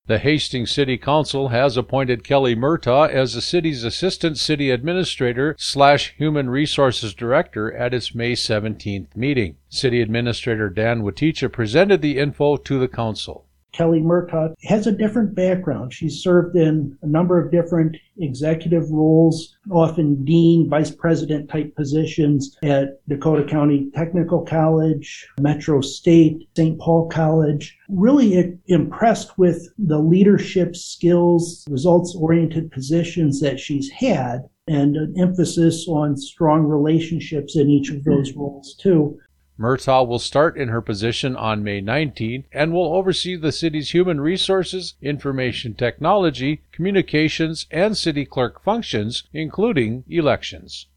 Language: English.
The Hastings City Council has appointed Kelly Murtaugh as the city's Assistant City Administrator/Human Resources Director at its May 17th meeting. City Administrator Dan Waticha presented the info to the council. Kelly Murtaugh has a different background. She's served in a number of different executive roles, often dean, vice president type positions at Dakota County Technical College, Metro State, St. Paul College. Really impressed with the leadership skills, results-oriented positions that she's had, and an emphasis on strong relationships in each of those roles too. Murtaugh will start in her position on May 19 and will oversee the city's human resources, information technology, communications, and city clerk functions, including elections.